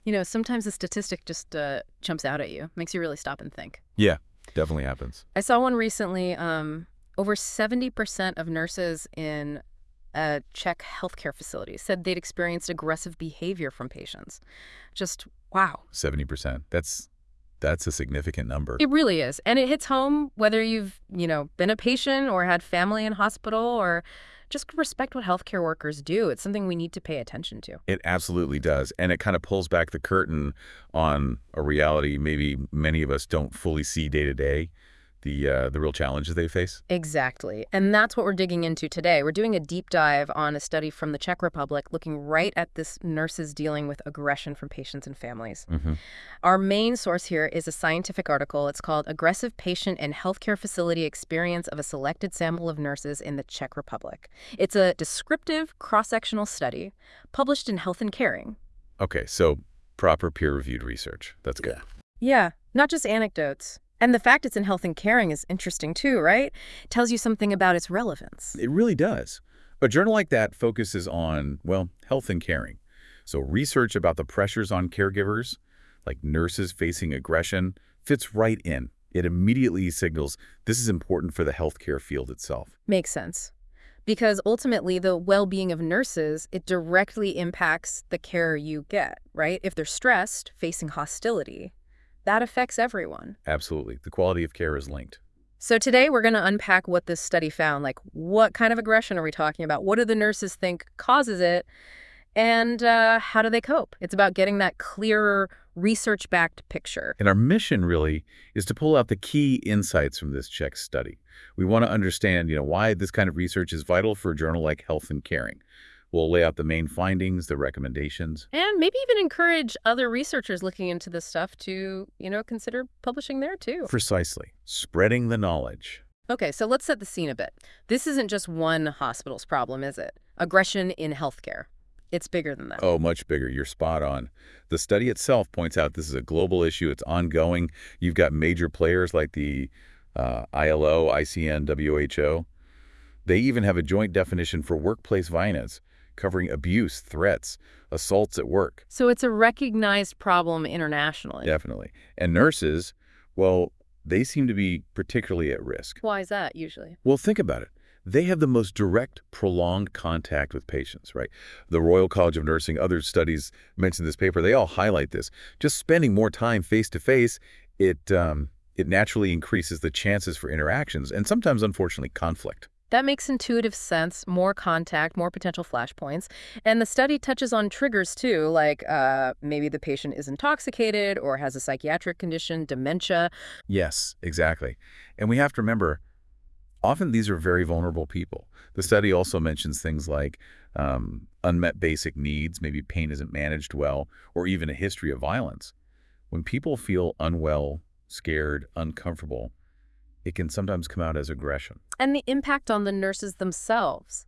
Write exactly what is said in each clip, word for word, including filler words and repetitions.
You know, sometimes a statistic just uh, jumps out at you, makes you really stop and think. Yeah, definitely happens. I saw one recently. Um, over seventy percent of nurses in a Czech healthcare facility said they'd experienced aggressive behavior from patients. Just wow. seventy percent. That's that's a significant number. It really is. And it hits home whether you've, you know, been a patient or had family in hospital or just respect what healthcare workers do. It's something we need to pay attention to. It absolutely does. And it kind of pulls back the curtain on a reality maybe many of us don't fully see day to day, the uh, the real challenges they face. Exactly. And that's what we're digging into today. We're doing a deep dive on a study from the Czech Republic looking right at this nurses dealing with aggression from patients and families. Mm-hmm. Our main source here is a scientific article. It's called Aggressive Patient and Healthcare Facility Experience of a Selected Sample of Nurses in the Czech Republic. It's a descriptive cross-sectional study published in Health and Caring. Okay, so proper peer-reviewed research. That's good. Yeah, not just anecdotes. And the fact it's in Health and Caring is interesting too, right? It tells you something about its relevance. It really does. A journal like that focuses on, well, health and caring. So research about the pressures on caregivers, like nurses facing aggression, fits right in. It immediately signals this is important for the healthcare field itself. Makes sense. Because ultimately, the well-being of nurses, it directly impacts the care you get, right? If they're stressed, facing hostility, that affects everyone. Absolutely. The quality of care is linked. So today we're going to unpack what this study found. Like, what kind of aggression are we talking about? What do the nurses think causes it? And uh, how do they cope? It's about getting that clearer, research-backed picture. And our mission really is to pull out the key insights from this Czech study. We want to understand, you know, why this kind of research is vital for a journal like Health and Caring. We'll lay out the main findings, the recommendations. And maybe even encourage other researchers looking into this stuff to, you know, consider publishing there too. Precisely. Spreading the knowledge. Okay, so let's set the scene a bit. This isn't just one hospital's problem, is it? Aggression in healthcare. It's bigger than that. Oh, much bigger. You're spot on. The study itself points out this is a global issue. It's ongoing. You've got major players like the uh, I L O, I C N, W H O. They even have a joint definition for workplace violence, covering abuse, threats, assaults at work. So it's a recognized problem internationally. Definitely. And nurses, well, they seem to be particularly at risk. Why is that, usually? Well, think about it. They have the most direct, prolonged contact with patients, right? The Royal College of Nursing, other studies mention this paper, they all highlight this. Just spending more time face-to-face, it, um, it naturally increases the chances for interactions and sometimes, unfortunately, conflict. That makes intuitive sense. More contact, more potential flashpoints. And the study touches on triggers, too, like uh, maybe the patient is intoxicated or has a psychiatric condition, dementia. Yes, exactly. And we have to remember, often these are very vulnerable people. The study also mentions things like um, unmet basic needs, maybe pain isn't managed well, or even a history of violence. When people feel unwell, scared, uncomfortable, it can sometimes come out as aggression. And the impact on the nurses themselves.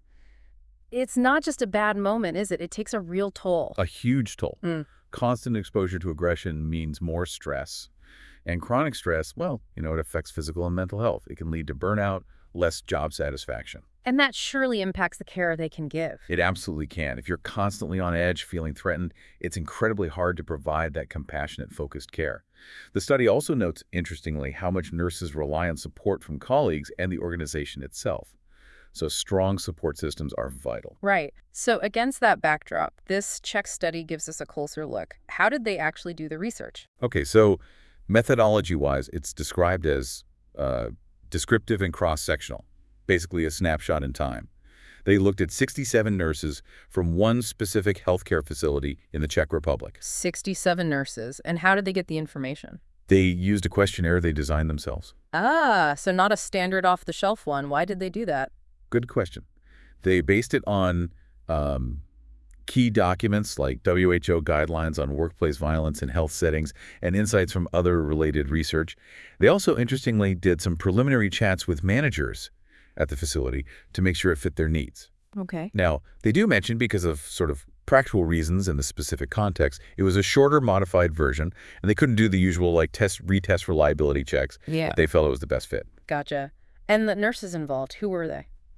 It's not just a bad moment, is it? It takes a real toll. A huge toll. Mm. Constant exposure to aggression means more stress. And chronic stress, well, you know, it affects physical and mental health. It can lead to burnout, less job satisfaction. And that surely impacts the care they can give. It absolutely can. If you're constantly on edge, feeling threatened, it's incredibly hard to provide that compassionate, focused care. The study also notes, interestingly, how much nurses rely on support from colleagues and the organization itself. So strong support systems are vital. Right. So against that backdrop, this Czech study gives us a closer look. How did they actually do the research? Okay, so methodology-wise, it's described as uh, descriptive and cross-sectional, basically a snapshot in time. They looked at sixty-seven nurses from one specific healthcare facility in the Czech Republic. sixty-seven nurses. And how did they get the information? They used a questionnaire they designed themselves. Ah, so not a standard off-the-shelf one. Why did they do that? Good question. They based it on um, key documents like W H O guidelines on workplace violence in health settings and insights from other related research. They also, interestingly, did some preliminary chats with managers at the facility to make sure it fit their needs. Okay. Now, they do mention, because of sort of practical reasons in the specific context, it was a shorter, modified version, and they couldn't do the usual, like, test, retest reliability checks. Yeah. But they felt it was the best fit. Gotcha. And the nurses involved, who were they?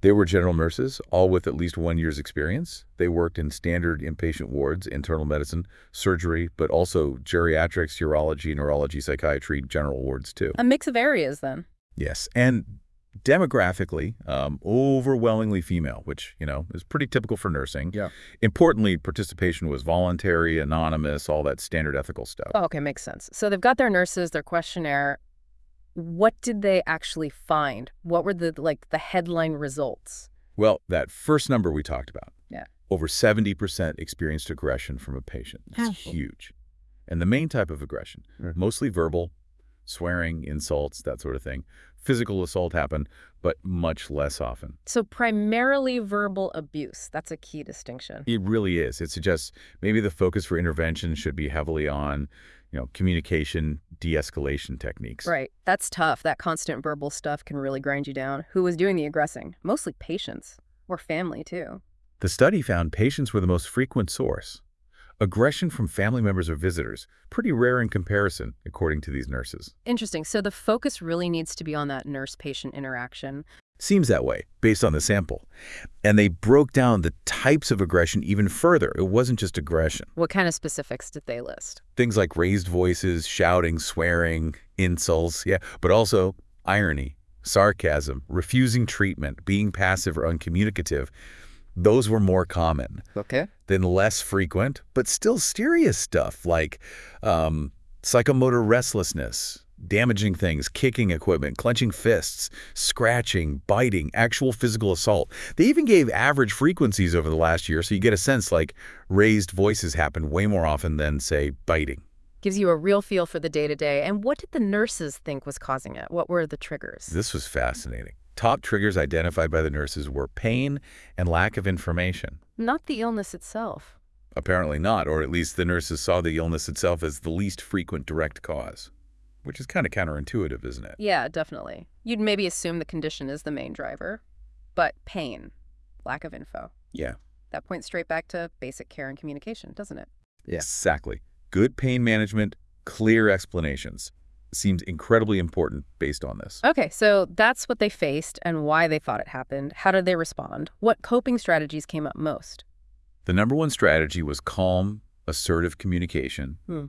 They were general nurses, all with at least one year's experience. They worked in standard inpatient wards, internal medicine, surgery, but also geriatrics, urology, neurology, psychiatry, general wards too. A mix of areas, then. Yes, and demographically, um, overwhelmingly female, which, you know, is pretty typical for nursing. Yeah. Importantly, participation was voluntary, anonymous, all that standard ethical stuff. Oh, okay, makes sense. So they've got their nurses, their questionnaire. What did they actually find? What were the, like, the headline results? Well, that first number we talked about. Yeah. Over seventy percent experienced aggression from a patient. That's Oh. huge. And the main type of aggression, Mm. mostly verbal, swearing, insults, that sort of thing. Physical assault happened, but much less often. So primarily verbal abuse. That's a key distinction. It really is. It suggests maybe the focus for intervention should be heavily on, you know, communication, de-escalation techniques. Right. That's tough. That constant verbal stuff can really grind you down. Who was doing the aggressing? Mostly patients. Or family, too. The study found patients were the most frequent source. Aggression from family members or visitors, pretty rare in comparison, according to these nurses. Interesting. So the focus really needs to be on that nurse-patient interaction. Seems that way, based on the sample. And they broke down the types of aggression even further. It wasn't just aggression. What kind of specifics did they list? Things like raised voices, shouting, swearing, insults, yeah, but also irony, sarcasm, refusing treatment, being passive or uncommunicative. Those were more common. Okay. Then less frequent, but still serious stuff like um, psychomotor restlessness, damaging things, kicking equipment, clenching fists, scratching, biting, actual physical assault. They even gave average frequencies over the last year, so you get a sense like raised voices happen way more often than, say, biting. Gives you a real feel for the day-to-day. And what did the nurses think was causing it? What were the triggers? This was fascinating. Top triggers identified by the nurses were pain and lack of information. Not the illness itself. Apparently not, or at least the nurses saw the illness itself as the least frequent direct cause, which is kind of counterintuitive, isn't it? Yeah, definitely. You'd maybe assume the condition is the main driver. But pain, lack of info. Yeah. That points straight back to basic care and communication, doesn't it? Yeah. Exactly. Good pain management, clear explanations. Seems incredibly important based on this. Okay, so that's what they faced and why they thought it happened. How did they respond? What coping strategies came up most? The number one strategy was calm, assertive communication, Hmm.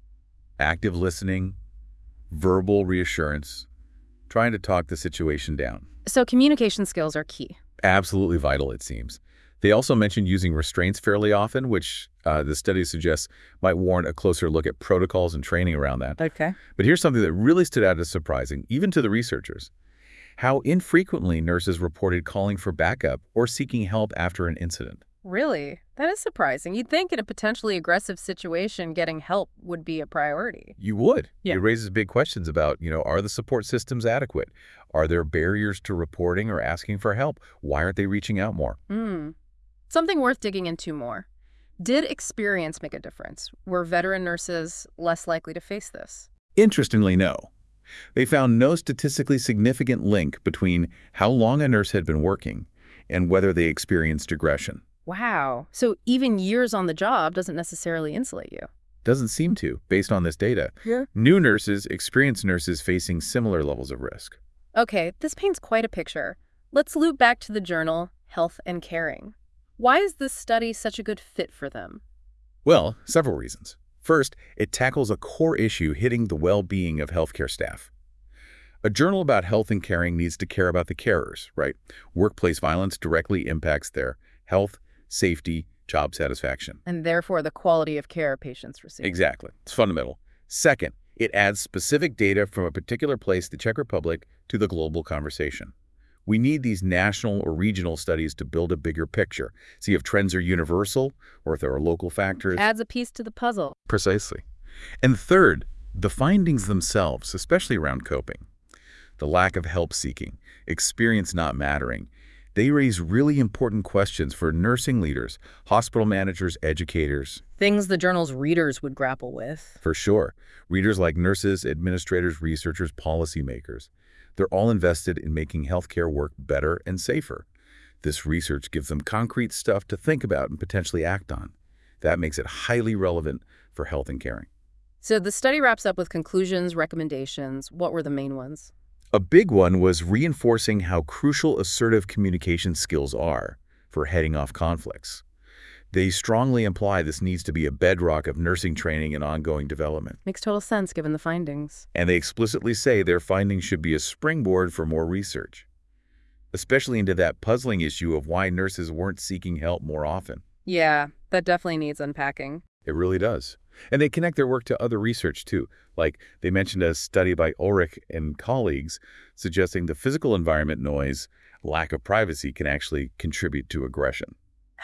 active listening, verbal reassurance, trying to talk the situation down. So communication skills are key. Absolutely vital, it seems. They also mentioned using restraints fairly often, which uh, the study suggests might warrant a closer look at protocols and training around that. Okay. But here's something that really stood out as surprising, even to the researchers. How infrequently nurses reported calling for backup or seeking help after an incident. Really? That is surprising. You'd think in a potentially aggressive situation, getting help would be a priority. You would. Yeah. It raises big questions about, you know, are the support systems adequate? Are there barriers to reporting or asking for help? Why aren't they reaching out more? Hmm. Something worth digging into more. Did experience make a difference? Were veteran nurses less likely to face this? Interestingly, no. They found no statistically significant link between how long a nurse had been working and whether they experienced aggression. Wow. So even years on the job doesn't necessarily insulate you. Doesn't seem to, based on this data. Yeah. New nurses, experienced nurses facing similar levels of risk. Okay, this paints quite a picture. Let's loop back to the journal, Health and Caring. Why is this study such a good fit for them? Well, several reasons. First, it tackles a core issue hitting the well-being of healthcare staff. A journal about health and caring needs to care about the carers, right? Workplace violence directly impacts their health, safety, job satisfaction. And therefore the quality of care patients receive. Exactly. It's fundamental. Second, it adds specific data from a particular place, the Czech Republic, to the global conversation. We need these national or regional studies to build a bigger picture, see if trends are universal or if there are local factors. Adds a piece to the puzzle. Precisely. And third, the findings themselves, especially around coping, the lack of help seeking, experience not mattering, they raise really important questions for nursing leaders, hospital managers, educators. Things the journal's readers would grapple with. For sure. Readers like nurses, administrators, researchers, policymakers. They're all invested in making healthcare work better and safer. This research gives them concrete stuff to think about and potentially act on. That makes it highly relevant for health and caring. So the study wraps up with conclusions, recommendations. What were the main ones? A big one was reinforcing how crucial assertive communication skills are for heading off conflicts. They strongly imply this needs to be a bedrock of nursing training and ongoing development. Makes total sense given the findings. And they explicitly say their findings should be a springboard for more research, especially into that puzzling issue of why nurses weren't seeking help more often. Yeah, that definitely needs unpacking. It really does. And they connect their work to other research, too. Like, they mentioned a study by Ulrich and colleagues suggesting the physical environment noise, lack of privacy, can actually contribute to aggression.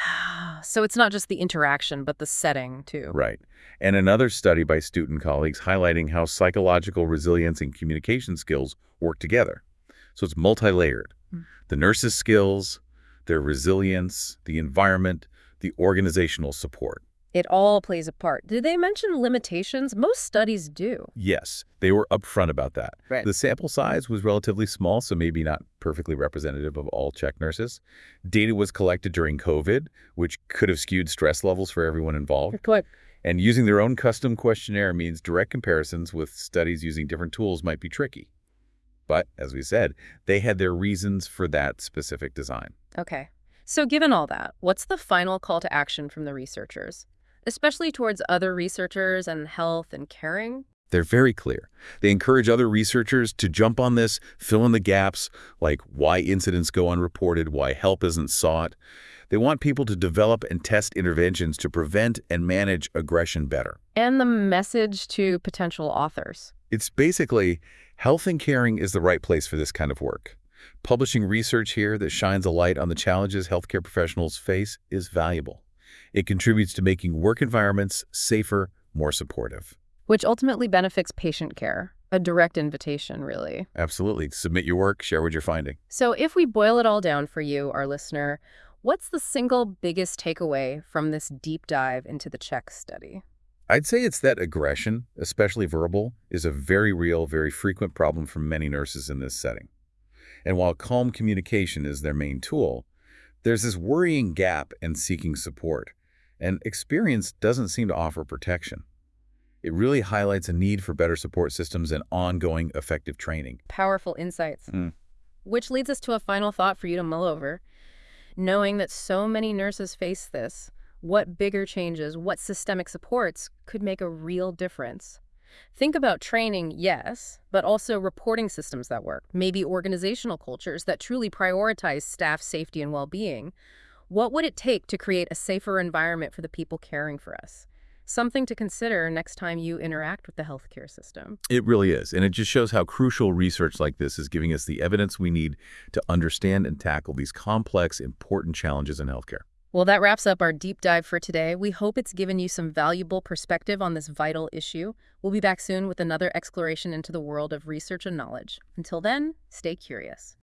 So it's not just the interaction, but the setting, too. Right. And another study by student colleagues highlighting how psychological resilience and communication skills work together. So it's multi-layered. Mm. The nurses' skills, their resilience, the environment, the organizational support. It all plays a part. Did they mention limitations? Most studies do. Yes, they were upfront about that. Right. The sample size was relatively small, so maybe not perfectly representative of all Czech nurses. Data was collected during COVID, which could have skewed stress levels for everyone involved. Good. And using their own custom questionnaire means direct comparisons with studies using different tools might be tricky. But, as we said, they had their reasons for that specific design. Okay. So given all that, what's the final call to action from the researchers? Especially towards other researchers and health and caring? They're very clear. They encourage other researchers to jump on this, fill in the gaps, like why incidents go unreported, why help isn't sought. They want people to develop and test interventions to prevent and manage aggression better. And the message to potential authors. It's basically, health and caring is the right place for this kind of work. Publishing research here that shines a light on the challenges healthcare professionals face is valuable. It contributes to making work environments safer, more supportive. Which ultimately benefits patient care. A direct invitation, really. Absolutely. Submit your work, share what you're finding. So if we boil it all down for you, our listener, what's the single biggest takeaway from this deep dive into the Czech study? I'd say it's that aggression, especially verbal, is a very real, very frequent problem for many nurses in this setting. And while calm communication is their main tool, there's this worrying gap in seeking support, and experience doesn't seem to offer protection. It really highlights a need for better support systems and ongoing effective training. Powerful insights. Mm. Which leads us to a final thought for you to mull over. Knowing that so many nurses face this, what bigger changes, what systemic supports could make a real difference? Think about training, yes, but also reporting systems that work, maybe organizational cultures that truly prioritize staff safety and well-being. What would it take to create a safer environment for the people caring for us? Something to consider next time you interact with the healthcare system. It really is, and it just shows how crucial research like this is giving us the evidence we need to understand and tackle these complex, important challenges in healthcare. Well, that wraps up our deep dive for today. We hope it's given you some valuable perspective on this vital issue. We'll be back soon with another exploration into the world of research and knowledge. Until then, stay curious.